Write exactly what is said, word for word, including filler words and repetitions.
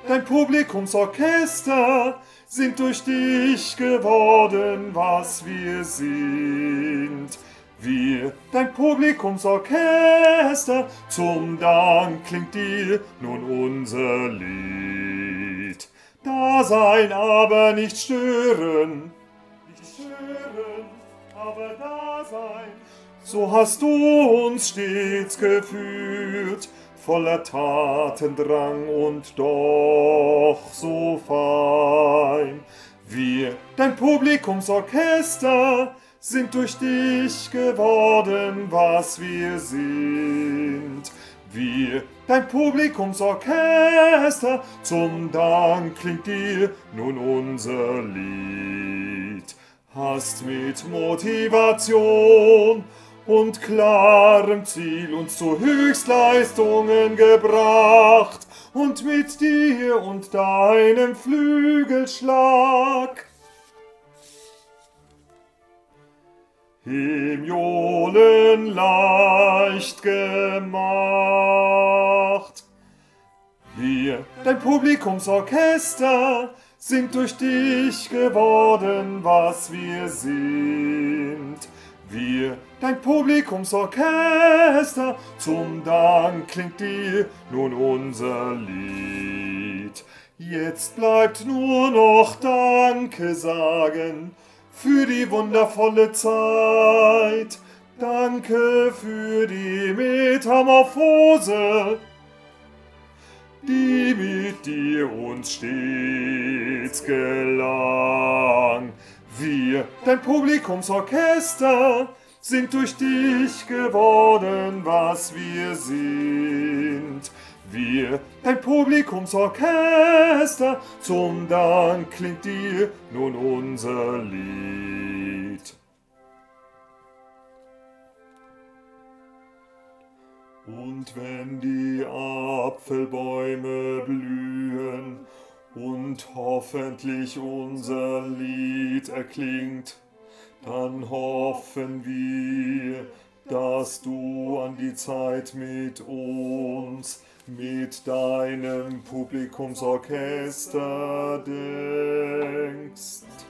dein Publikumsorchester, sind durch dich geworden, was wir sind. Wir, dein Publikumsorchester, zum Dank klingt dir nun unser Lied. Dasein aber nicht stören, nicht stören, aber Dasein. So hast du uns stets geführt, voller Tatendrang und doch so fein. Wir, dein Publikumsorchester, sind durch dich geworden, was wir sind. Wir, dein Publikumsorchester, zum Dank klingt dir nun unser Lied. Hast mit Motivation und klarem Ziel uns zu Höchstleistungen gebracht und mit dir und deinem Flügelschlag Hymiolen leicht gemacht. Wir, dein Publikumsorchester, sind durch dich geworden, was wir sind. Wir, dein Publikumsorchester, zum Dank klingt dir nun unser Lied. Jetzt bleibt nur noch Danke sagen für die wundervolle Zeit. Danke für die Metamorphose, die mit dir uns stets gelang. Wir, dein Publikumsorchester, sind durch dich geworden, was wir sind. Wir, dein Publikumsorchester, zum Dank klingt dir nun unser Lied. Und wenn die Apfelbäume blühen und hoffentlich unser Lied erklingt, dann hoffen wir, dass du an die Zeit mit uns, mit deinem Publikumsorchester denkst.